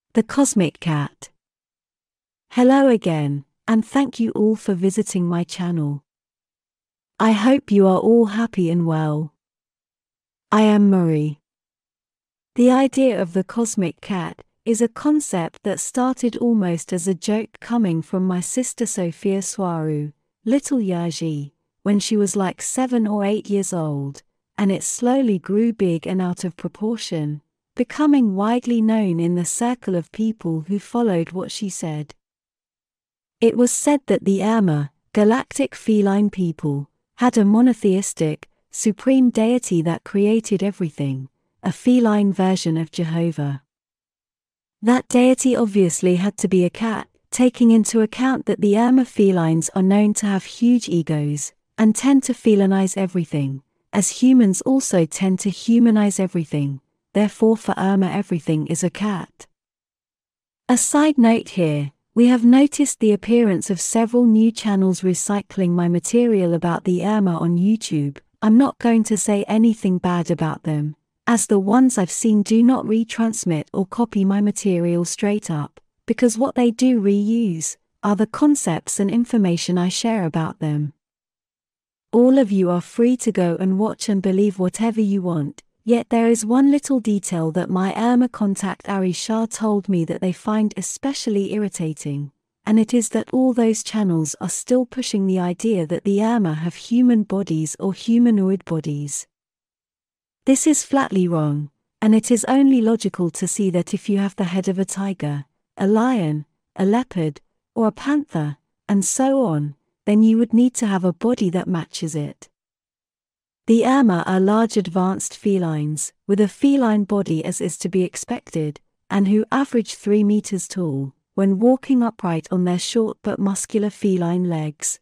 The Cosmic Cat. Hello again, and thank you all for visiting my channel. I hope you are all happy and well. I am Marie. The idea of the Cosmic Cat is a concept that started almost as a joke coming from my sister Sophia Swaru, little Yaji, when she was like 7 or 8 years old, and it slowly grew big and out of proportion, becoming widely known in the circle of people who followed what she said. It was said that the Ama, galactic feline people, had a monotheistic, supreme deity that created everything, a feline version of Jehovah. That deity obviously had to be a cat, taking into account that the Ama felines are known to have huge egos, and tend to felinize everything, as humans also tend to humanize everything. Therefore for Ama everything is a cat. A side note here, we have noticed the appearance of several new channels recycling my material about the Ama on YouTube. I'm not going to say anything bad about them, as the ones I've seen do not retransmit or copy my material straight up, because what they do reuse are the concepts and information I share about them. All of you are free to go and watch and believe whatever you want. Yet there is one little detail that my Ama contact Ari Shah told me that they find especially irritating, and it is that all those channels are still pushing the idea that the Ama have human bodies or humanoid bodies. This is flatly wrong, and it is only logical to see that if you have the head of a tiger, a lion, a leopard, or a panther, and so on, then you would need to have a body that matches it. The Ama are large advanced felines, with a feline body as is to be expected, and who average 3 meters tall, when walking upright on their short but muscular feline legs.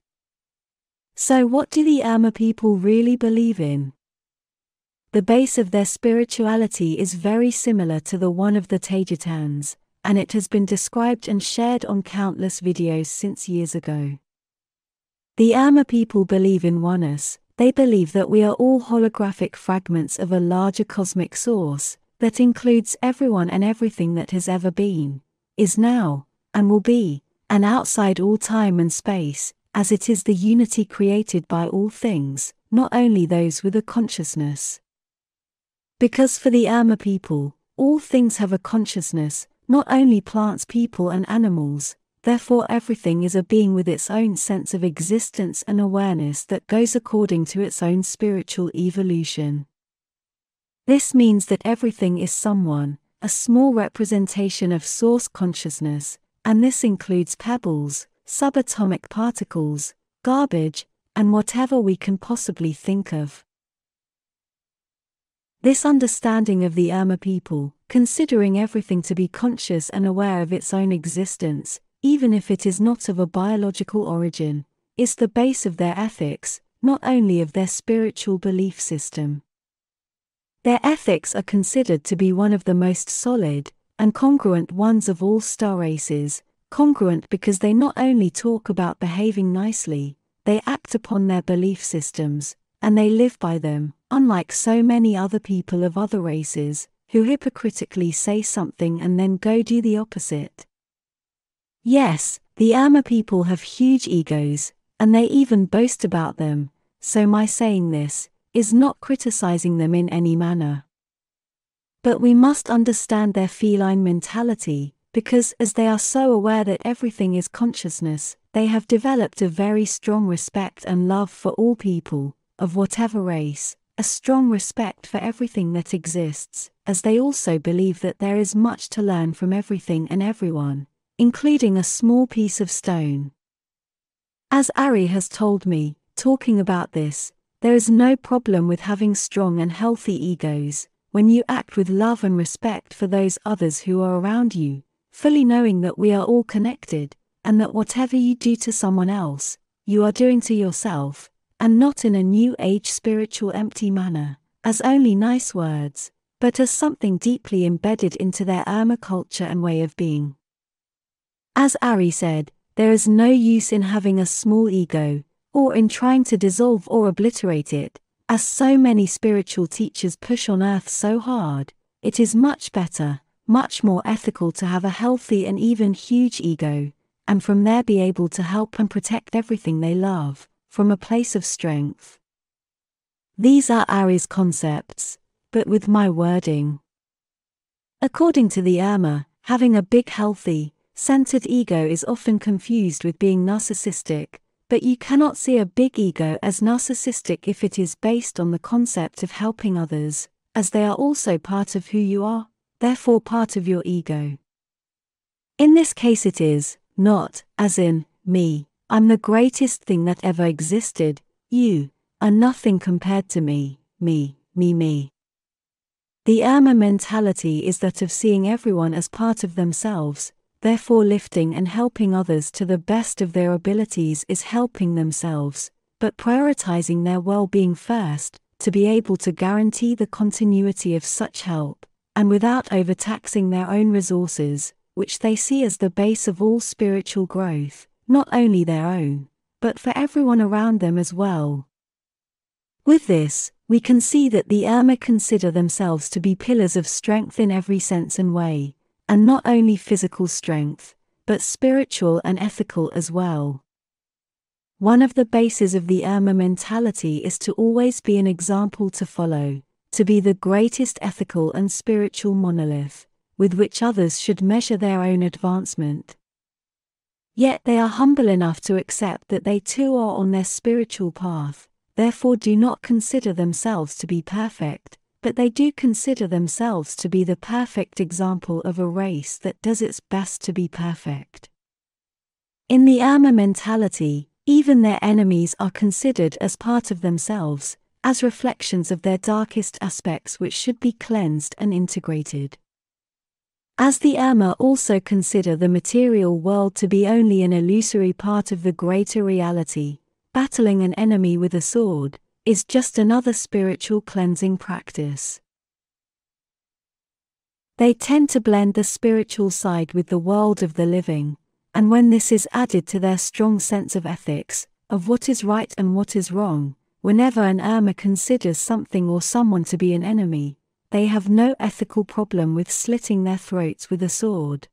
So what do the Ama people really believe in? The base of their spirituality is very similar to the one of the Tajitans, and it has been described and shared on countless videos since years ago. The Ama people believe in oneness. They believe that we are all holographic fragments of a larger cosmic source, that includes everyone and everything that has ever been, is now, and will be, and outside all time and space, as it is the unity created by all things, not only those with a consciousness. Because for the Ama people, all things have a consciousness, not only plants, people and animals. Therefore everything is a being with its own sense of existence and awareness that goes according to its own spiritual evolution. This means that everything is someone, a small representation of source consciousness, and this includes pebbles, subatomic particles, garbage, and whatever we can possibly think of. This understanding of the Ama people, considering everything to be conscious and aware of its own existence, even if it is not of a biological origin, is the base of their ethics, not only of their spiritual belief system. Their ethics are considered to be one of the most solid and congruent ones of all star races, congruent because they not only talk about behaving nicely, they act upon their belief systems, and they live by them, unlike so many other people of other races, who hypocritically say something and then go do the opposite. Yes, the Ama people have huge egos, and they even boast about them, so my saying this is not criticizing them in any manner. But we must understand their feline mentality, because as they are so aware that everything is consciousness, they have developed a very strong respect and love for all people, of whatever race, a strong respect for everything that exists, as they also believe that there is much to learn from everything and everyone, including a small piece of stone. As Ari has told me, talking about this, there is no problem with having strong and healthy egos, when you act with love and respect for those others who are around you, fully knowing that we are all connected, and that whatever you do to someone else, you are doing to yourself, and not in a new age spiritual empty manner, as only nice words, but as something deeply embedded into their Ama culture and way of being. As Ari said, there is no use in having a small ego, or in trying to dissolve or obliterate it, as so many spiritual teachers push on earth so hard. It is much better, much more ethical to have a healthy and even huge ego, and from there be able to help and protect everything they love, from a place of strength. These are Ari's concepts, but with my wording. According to the Irma, having a big healthy, centered ego is often confused with being narcissistic, but you cannot see a big ego as narcissistic if it is based on the concept of helping others, as they are also part of who you are, therefore part of your ego. In this case it is, not, as in, me, I'm the greatest thing that ever existed, you are nothing compared to me, me. The Irma mentality is that of seeing everyone as part of themselves, therefore lifting and helping others to the best of their abilities is helping themselves, but prioritizing their well-being first, to be able to guarantee the continuity of such help, and without overtaxing their own resources, which they see as the base of all spiritual growth, not only their own, but for everyone around them as well. With this, we can see that the Irma consider themselves to be pillars of strength in every sense and way, and not only physical strength, but spiritual and ethical as well. One of the bases of the Irma mentality is to always be an example to follow, to be the greatest ethical and spiritual monolith, with which others should measure their own advancement. Yet they are humble enough to accept that they too are on their spiritual path, therefore do not consider themselves to be perfect, but they do consider themselves to be the perfect example of a race that does its best to be perfect. In the Irma mentality, even their enemies are considered as part of themselves, as reflections of their darkest aspects which should be cleansed and integrated. As the Irma also consider the material world to be only an illusory part of the greater reality, battling an enemy with a sword is just another spiritual cleansing practice. They tend to blend the spiritual side with the world of the living, and when this is added to their strong sense of ethics, of what is right and what is wrong, whenever an Irma considers something or someone to be an enemy, they have no ethical problem with slitting their throats with a sword.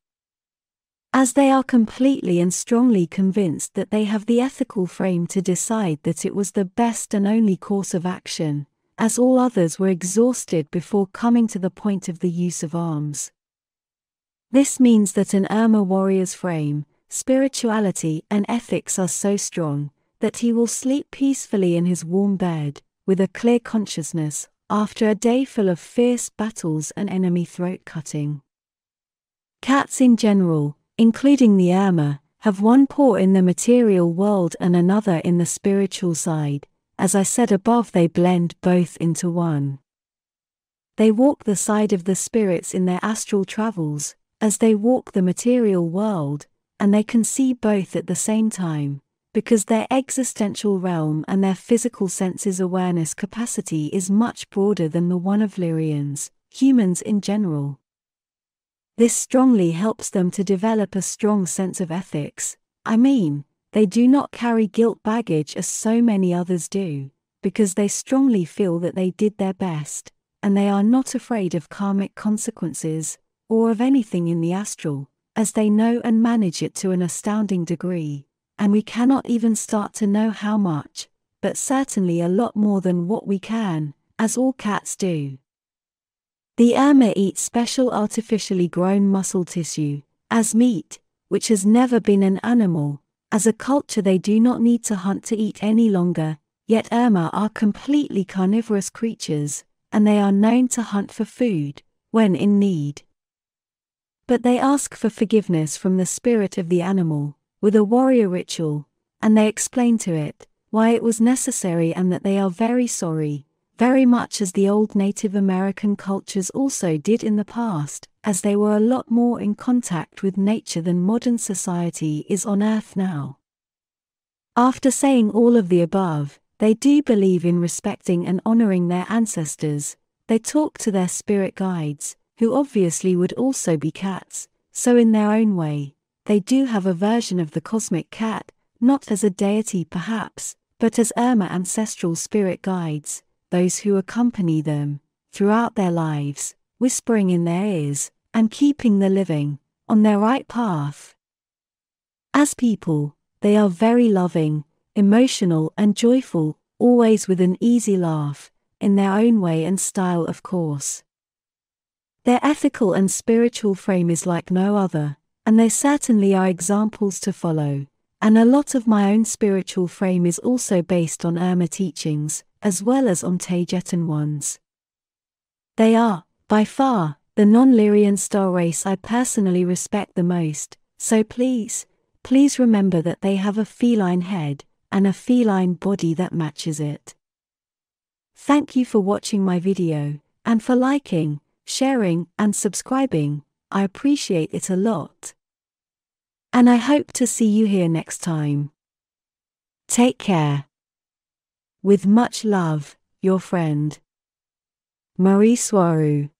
As they are completely and strongly convinced that they have the ethical frame to decide that it was the best and only course of action, as all others were exhausted before coming to the point of the use of arms. This means that an Irma warrior's frame, spirituality and ethics are so strong, that he will sleep peacefully in his warm bed, with a clear consciousness, after a day full of fierce battles and enemy throat-cutting. Cats in general, including the Irma, have one paw in the material world and another in the spiritual side. As I said above, they blend both into one. They walk the side of the spirits in their astral travels, as they walk the material world, and they can see both at the same time, because their existential realm and their physical senses awareness capacity is much broader than the one of Lyrians, humans in general. This strongly helps them to develop a strong sense of ethics. They do not carry guilt baggage as so many others do, because they strongly feel that they did their best, and they are not afraid of karmic consequences, or of anything in the astral, as they know and manage it to an astounding degree, and we cannot even start to know how much, but certainly a lot more than what we can, as all cats do. The Irma eat special artificially grown muscle tissue, as meat, which has never been an animal. As a culture they do not need to hunt to eat any longer, yet Irma are completely carnivorous creatures, and they are known to hunt for food, when in need. But they ask for forgiveness from the spirit of the animal, with a warrior ritual, and they explain to it why it was necessary and that they are very sorry, very much as the old Native American cultures also did in the past, as they were a lot more in contact with nature than modern society is on Earth now. After saying all of the above, they do believe in respecting and honoring their ancestors. They talk to their spirit guides, who obviously would also be cats, so in their own way, they do have a version of the cosmic cat, not as a deity perhaps, but as Irma ancestral spirit guides, those who accompany them throughout their lives, whispering in their ears, and keeping the living on their right path. As people, they are very loving, emotional and joyful, always with an easy laugh, in their own way and style of course. Their ethical and spiritual frame is like no other, and they certainly are examples to follow, and a lot of my own spiritual frame is also based on Irma teachings, as well as on Tagetan ones. They are, by far, the non-Lyrian star race I personally respect the most, so please remember that they have a feline head, and a feline body that matches it. Thank you for watching my video, and for liking, sharing, and subscribing. I appreciate it a lot. And I hope to see you here next time. Take care. With much love, your friend, Marie Soirou.